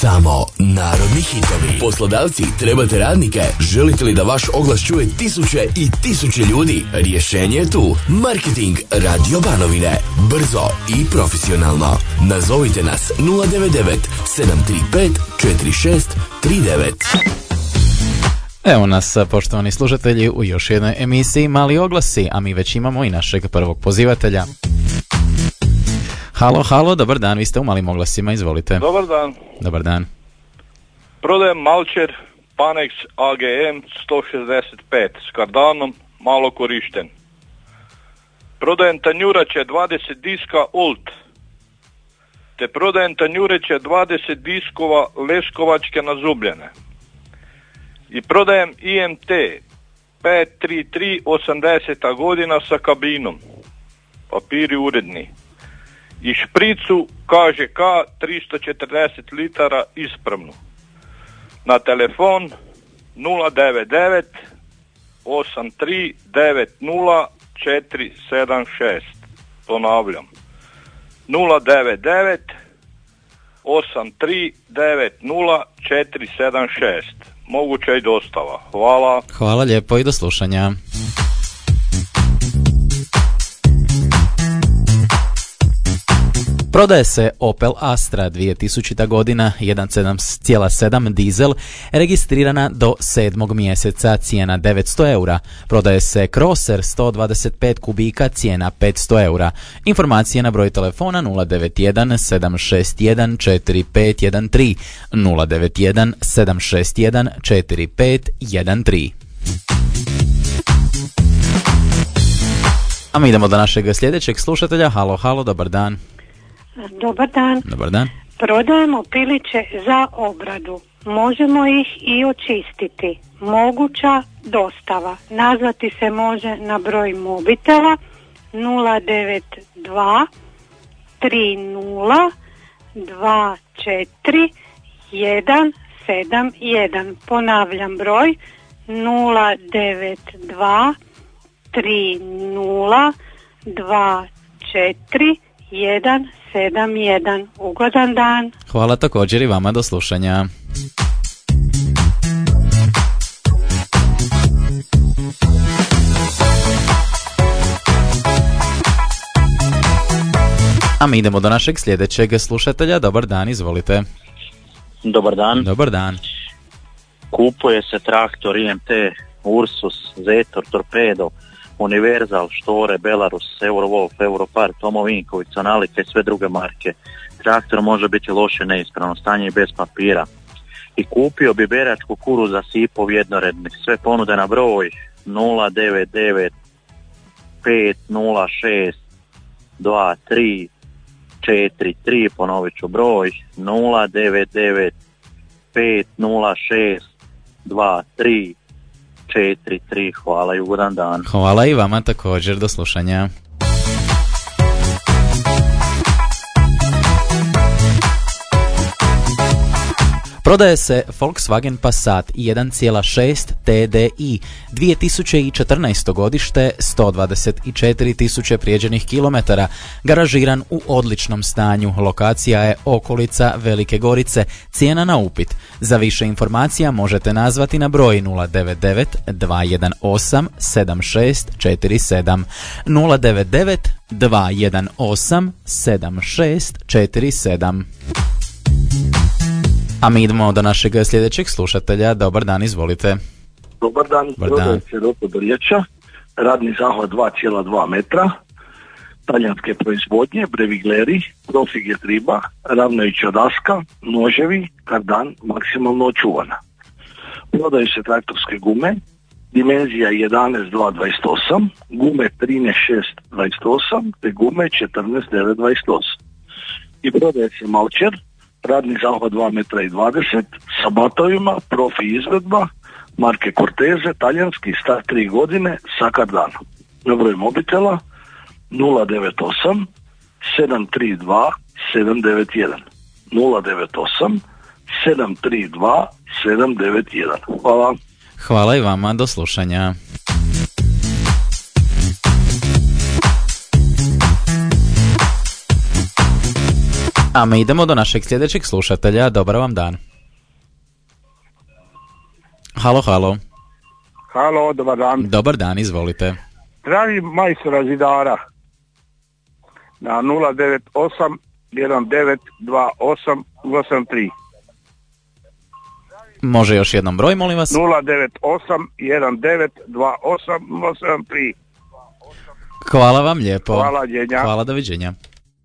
Samo narodni hitovi. Poslodavci, trebate radnike? Želite li da vaš oglas čuje tisuće i tisuće ljudi? Rješenje je tu. Marketing Radio Banovine. Brzo i profesionalno. Nazovite nas 099 735 4639. Evo nas, poštovani slušatelji, u još jednoj emisiji Mali oglasi, a mi već imamo i našeg prvog pozivatelja. Halo, dobar dan, vi ste u Malim oglasima, izvolite. Dobar dan. Dobar dan. Prodajem Malčer Panex AGM 165 s kardanom, malo korišten. Prodajem tanjurače 20 diska Ult. Te prodajem tanjureće 20 diskova Leskovačke nazubljene. I prodajem IMT 533 80. godina sa kabinom. Papiri uredni. I špricu KŽK 340 litara ispravnu. Na telefon 099 83 90 476. Ponavljam. 099 83 90 476. Moguća i dostava. Hvala. Hvala lijepo i do slušanja. Prodaje se Opel Astra 2000. godina 1.7 dizel, registrirana do 7. mjeseca, cijena 900 eura. Prodaje se Crosser 125 kubika, cijena 500 eura. Informacije na broj telefona 091 761 4513 091 761 4513. A mi idemo do našeg sljedećeg slušatelja. Halo, dobar dan. Dobar dan. Dobar dan. Prodajemo piliće za obradu. Možemo ih i očistiti. Moguća dostava. Nazvati se može na broj mobitela 092 30 24 171. Ponavljam broj 092 30 24 171. Ugodan dan. Hvala također i vama, do slušanja. A mi idemo do našeg sljedećeg slušatelja. Dobar dan, izvolite. Dobar dan. Dobar dan. Kupuje se traktor IMT, Ursus, Zetor, Torpedo, Univerzal, Štore, Belarus, Eurowolf, Europar, Tomo Vinkovica, Nalika i sve druge marke. Traktor može biti loše neispravno stanje i bez papira. I kupio bi berač kukuruza Sipov jednoredni. Sve ponude na broj 099 506 23 43. Ponovit ću broj 099 506 23 43. Hvala i ugodan dan. Hvala i vama također, do slušanja. Prodaje se Volkswagen Passat 1.6 TDI 2014. godište, 124.000 prijeđenih kilometara, garažiran u odličnom stanju. Lokacija je okolica Velike Gorice, cijena na upit. Za više informacija možete nazvati na broj 099 218 7647 099 218 7647. A mi idemo do našeg sljedećeg slušatelja. Dobar dan, izvolite. Dobar dan, prodaje se ropa do riječa, radni zahvat 2,2 metra, talijanske proizvodnje, brevigleri, profiget riba, ravnajuća daska, noževi, kardan, maksimalno očuvana. Prodaju se traktorske gume, dimenzija 11.2.28, gume 13.6.28 te gume 14.9.28. I prodaje se Malčer, radni zahvat 2,20 metra sa batovima, profi izvedba, marke Corteze, talijanski, star 3 godine, sa kardanom. Na broj mobitela 098 732 791 098 732 791. Hvala. Hvala i vama, do slušanja. A mi idemo do našeg sljedećeg slušatelja. Dobar vam dan. Halo. Halo, dobar dan. Dobar dan, izvolite. Tražim majstora zidara na 098 1928 83. Može još jednom broj, molim vas? 098 1928 83. Hvala vam lijepo. Hvala, djenja. Hvala, doviđenja.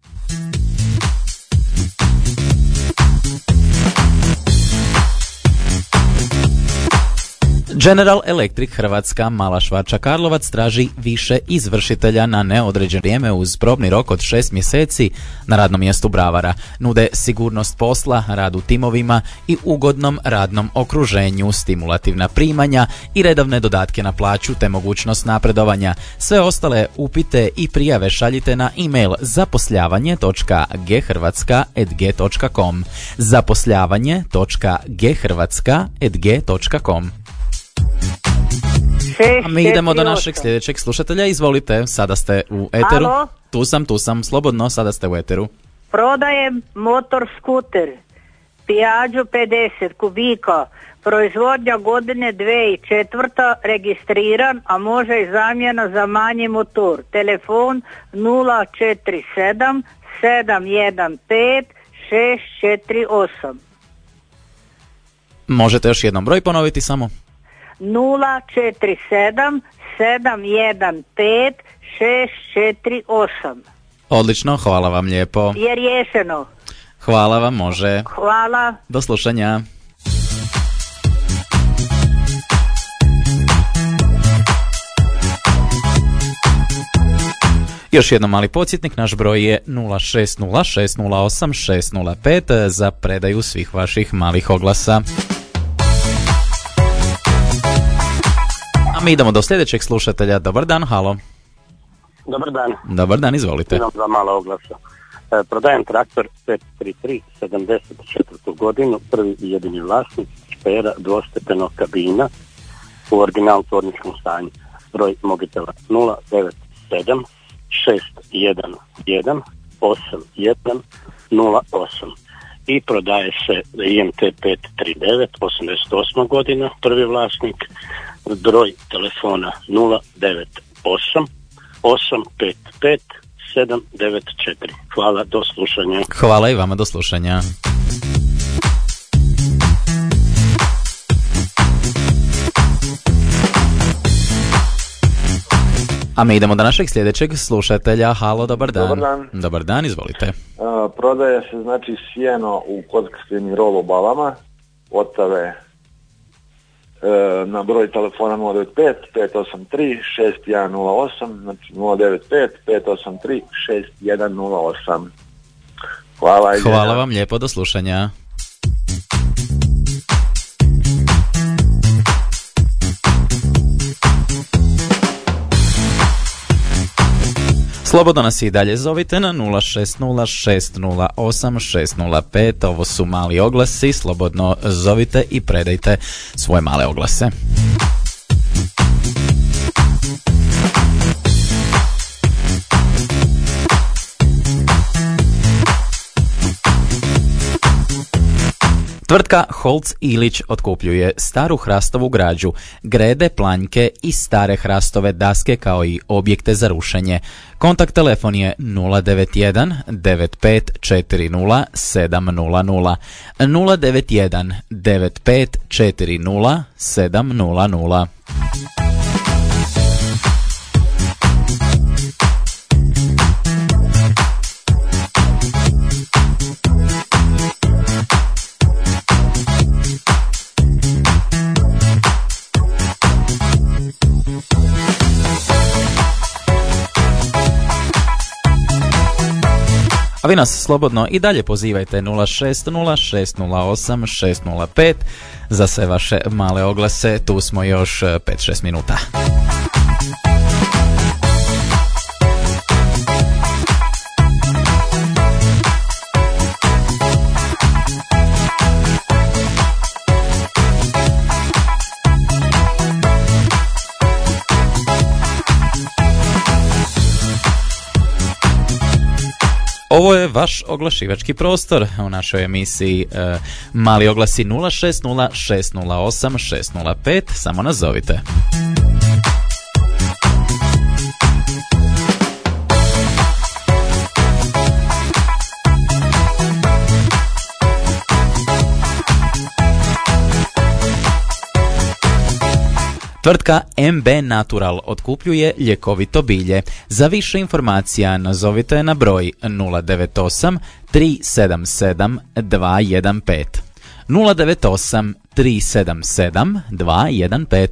General Electric Hrvatska Mala Švarča Karlovac traži više izvršitelja na neodređeno vrijeme uz probni rok od 6 mjeseci na radnom mjestu bravara. Nude sigurnost posla, rad u timovima i ugodnom radnom okruženju, stimulativna primanja i redovne dodatke na plaću te mogućnost napredovanja. Sve ostale upite i prijave šaljite na e-mail zaposljavanje.ghrvatska@g.com zaposljavanje.ghrvatska@g.com. A mi idemo do našeg sljedećeg slušatelja. Izvolite, sada ste u eteru. Halo? Tu sam, slobodno, sada ste u eteru. Prodajem motor skuter Piaggio 50 kubika, proizvodnja godine 2004, registriran, a može i zamjena za manji motor. Telefon 047 715 648. Možete još jednom broj ponoviti samo? 047 715 648. Odlično, hvala vam lijepo. Je riješeno. Hvala vam, može. Hvala. Do slušanja. Još jednom mali podsjetnik, naš broj je 060608605 za predaju svih vaših malih oglasa. A mi idemo do sljedećeg slušatelja. Dobar dan, halo. Dobar dan. Dobar dan, izvolite. Imam dva mala oglasa. Prodajem traktor 533 74. godinu, prvi i jedini vlasnik, špera, dvostepeno kabina, u original tvorničkom stanju. Broj mobitela 097 611 8108 i prodaje se IMT 539 88. godina, prvi vlasnik, broj telefona 098 855 794. Hvala, do slušanja. Hvala i vama, do slušanja. A mi idemo do našeg sljedećeg slušatelja. Halo, dobar dan. Dobar dan. Dobar dan, izvolite. Prodaje se znači sjeno u kockarskim roll balama, otave na broj telefona 095 583 6108, znači 095 583 6108. Hvala. Hvala vam lijepo, do slušanja. Slobodno nas i dalje zovite na 060608605. Ovo su mali oglasi, slobodno zovite i predajte svoje male oglase. Tvrtka Holc Ilić otkupljuje staru hrastovu građu, grede, planjke i stare hrastove daske kao i objekte za rušenje. Kontakt telefon je 091 9540 700 091 9540 700. A vi nas slobodno i dalje pozivajte 060608605 za sve vaše male oglase. Tu smo još 5-6 minuta. Ovo je vaš oglašivački prostor u našoj emisiji Mali oglasi 060 608 605. Samo nazovite. Tvrtka MB Natural otkupljuje ljekovito bilje. Za više informacija nazovite na broj 098 377 215. 098 377 215.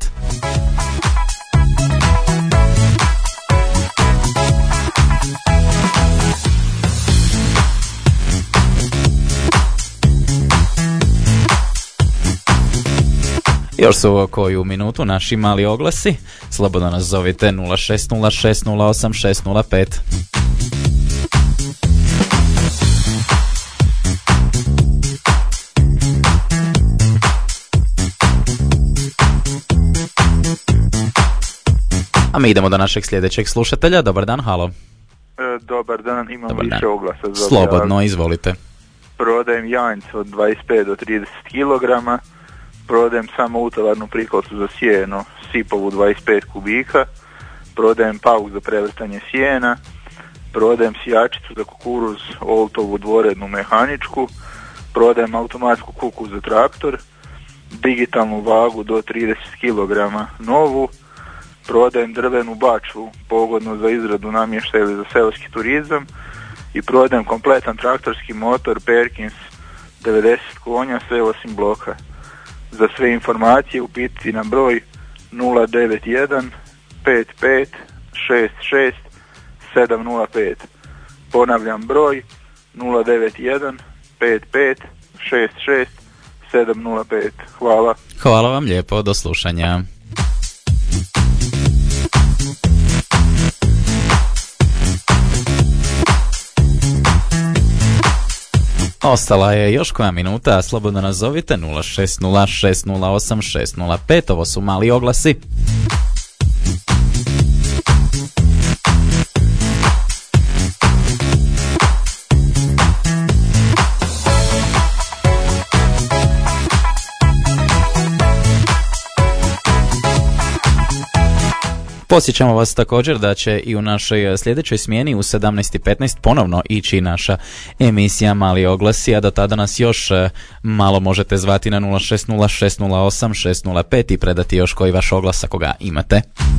Još su koju minutu naši mali oglasi. Slobodno nas zovite 060 608 605. A mi idemo do našeg sljedećeg slušatelja. Dobar dan, halo. Dobar dan, imam više oglasa. Slobodno, izvolite. Prodajem janjce od 25 do 30 kg. Prodajem samo utovarnu prikolicu za sjeno, sipovu 25 kubika, prodajem pauk za prevrtanje sjena, prodajem sijačicu za kukuruz, oltovu dvorednu mehaničku, prodajem automatsku kuku za traktor, digitalnu vagu do 30 kg novu, prodajem drvenu bačvu pogodno za izradu namještaja ili za seoski turizam i prodajem kompletan traktorski motor Perkins 90 konja, sve osim bloka. Za sve informacije upitati na broj 091 55 66 705. Ponavljam broj 091 55 66 705. Hvala. Hvala vam lijepo, do slušanja. Ostala je još koja minuta, slobodno nazovite 060 608 605. Ovo su mali oglasi. Podsjećamo vas također da će i u našoj sljedećoj smjeni u 17:15 ponovno ići naša emisija Mali oglasi, a do tada nas još malo možete zvati na 060 608 605 i predati još koji vaš oglas ako ga imate.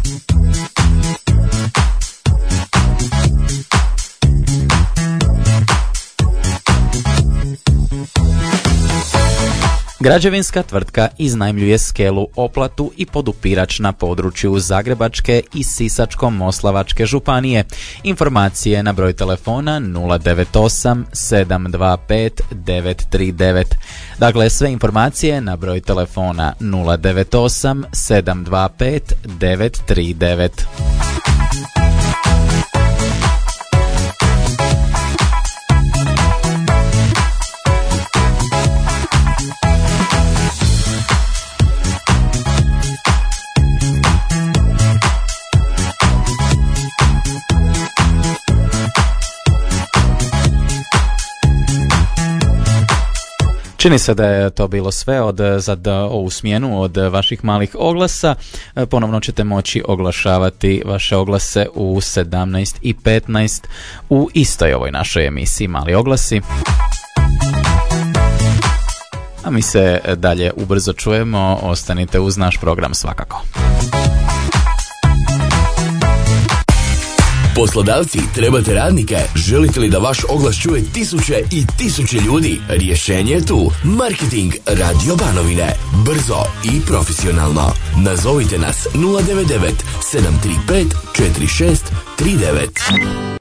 Građevinska tvrtka iznajmljuje skelu Oplatu i podupirač na području Zagrebačke i Sisačko-moslavačke županije. Informacije na broj telefona 098 725 939. Dakle, sve informacije na broj telefona 098 725 939. Čini se da je to bilo sve za ovu smjenu od vaših malih oglasa. Ponovno ćete moći oglašavati vaše oglase u 17:15 u istoj ovoj našoj emisiji Mali oglasi. A mi se dalje ubrzo čujemo, ostanite uz naš program svakako. Poslodavci, trebate radnike? Želite li da vaš oglas čuje tisuće i tisuće ljudi? Rješenje je tu. Marketing Radio Banovine. Brzo i profesionalno. Nazovite nas 099 735 4639.